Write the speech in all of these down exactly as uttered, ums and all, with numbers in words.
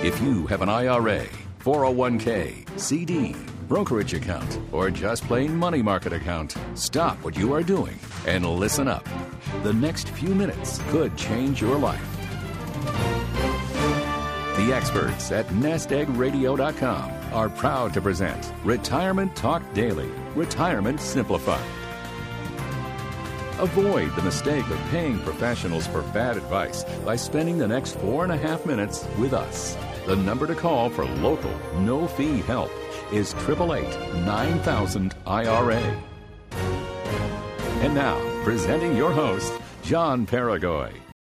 If you have an I R A, four oh one k, C D, brokerage account, or just plain money market account, stop what you are doing and listen up. The next few minutes could change your life. The experts at nest egg radio dot com are proud to present Retirement Talk Daily, Retirement Simplified. Avoid the mistake of paying professionals for bad advice by spending the next four and a half minutes with us. The number to call for local, no-fee help is eight eight eight, nine thousand I R A. And now, presenting your host, John Paragoy.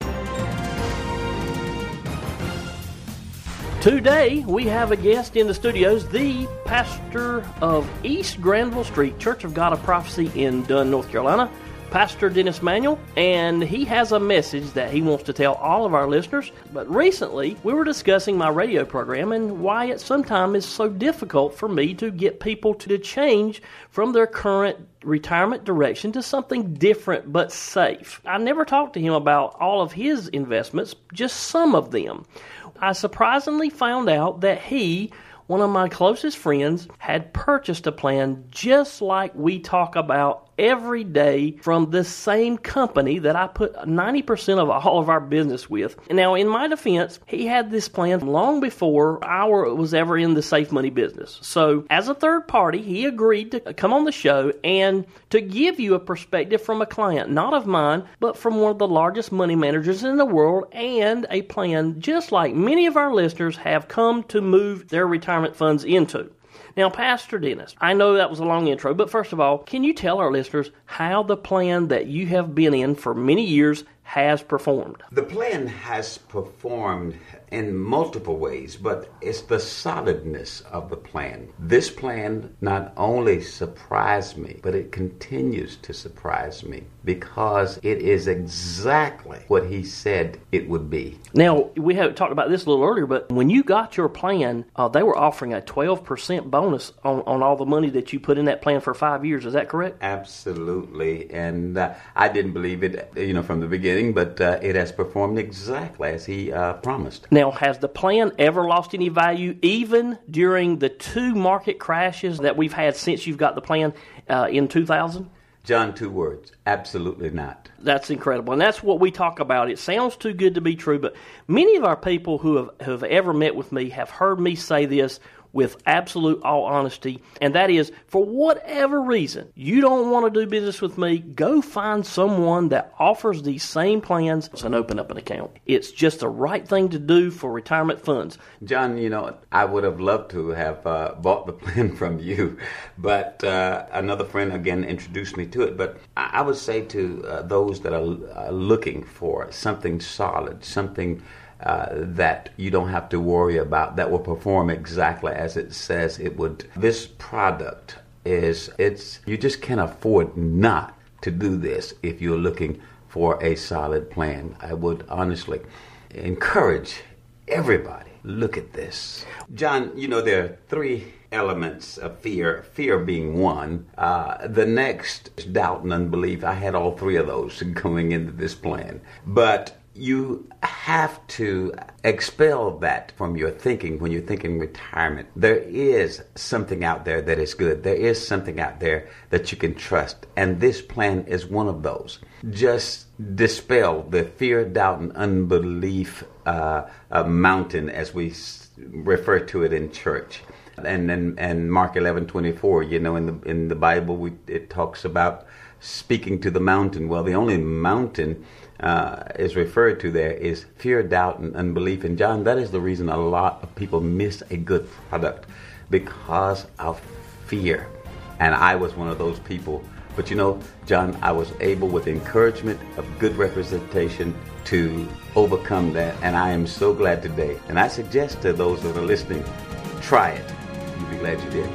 Today, we have a guest in the studios, the pastor of East Granville Street, Church of God of Prophecy in Dunn, North Carolina, Pastor Dennis Manuel, and he has a message that he wants to tell all of our listeners. But recently, we were discussing my radio program and why it sometimes is so difficult for me to get people to change from their current retirement direction to something different but safe. I never talked to him about all of his investments, just some of them. I surprisingly found out that he, one of my closest friends, had purchased a plan just like we talk about every day from the same company that I put ninety percent of all of our business with. Now, in my defense, he had this plan long before I was ever in the safe money business. So, as a third party, he agreed to come on the show and to give you a perspective from a client, not of mine, but from one of the largest money managers in the world, and a plan just like many of our listeners have come to move their retirement funds into. Now, Pastor Dennis, I know that was a long intro, but first of all, can you tell our listeners how the plan that you have been in for many years has performed? The plan has performed in multiple ways, but it's the solidness of the plan. This plan not only surprised me, but it continues to surprise me because it is exactly what he said it would be. Now, we have talked about this a little earlier, but when you got your plan, uh, they were offering a twelve percent bonus on, on all the money that you put in that plan for five years. Is that correct? Absolutely. And uh, I didn't believe it, you know, from the beginning, but uh, it has performed exactly as he uh, promised. Now, has the plan ever lost any value, even during the two market crashes that we've had since you've got the plan uh, in two thousand? John, two words, absolutely not. That's incredible, and that's what we talk about. It sounds too good to be true, but many of our people who have, who have ever met with me have heard me say this with absolute all honesty, and that is, for whatever reason, you don't want to do business with me, go find someone that offers these same plans and open up an account. It's just the right thing to do for retirement funds. John, you know, I would have loved to have uh, bought the plan from you, but uh, another friend, again, introduced me to it. But I would say to uh, those that are uh, looking for something solid, something Uh, that you don't have to worry about, that will perform exactly as it says it would. This product is, it's, you just can't afford not to do this if you're looking for a solid plan. I would honestly encourage everybody, look at this. John, you know, there are three elements of fear, fear being one. Uh, the next is doubt and unbelief. I had all three of those going into this plan. But you have to expel that from your thinking when you're thinking retirement. There is something out there that is good. There is something out there that you can trust. And this plan is one of those. Just dispel the fear, doubt, and unbelief uh, uh, mountain, as we s- refer to it in church. And and, and Mark eleven twenty-four, you know, in the in the Bible, we, it talks about speaking to the mountain. Well, the only mountain uh, is referred to there is fear, doubt, and unbelief. And John, that is the reason a lot of people miss a good product, because of fear. And I was one of those people. But you know, John, I was able, with encouragement of good representation, to overcome that. And I am so glad today. And I suggest to those that are listening, try it. You'll be glad you did.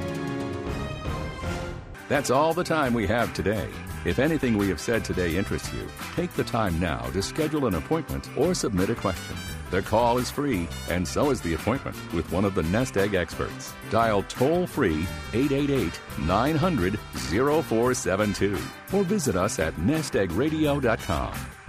That's all the time we have today. If anything we have said today interests you, take the time now to schedule an appointment or submit a question. The call is free, and so is the appointment with one of the Nest Egg experts. Dial toll-free eight eight eight, nine hundred, oh four seven two or visit us at nest egg radio dot com.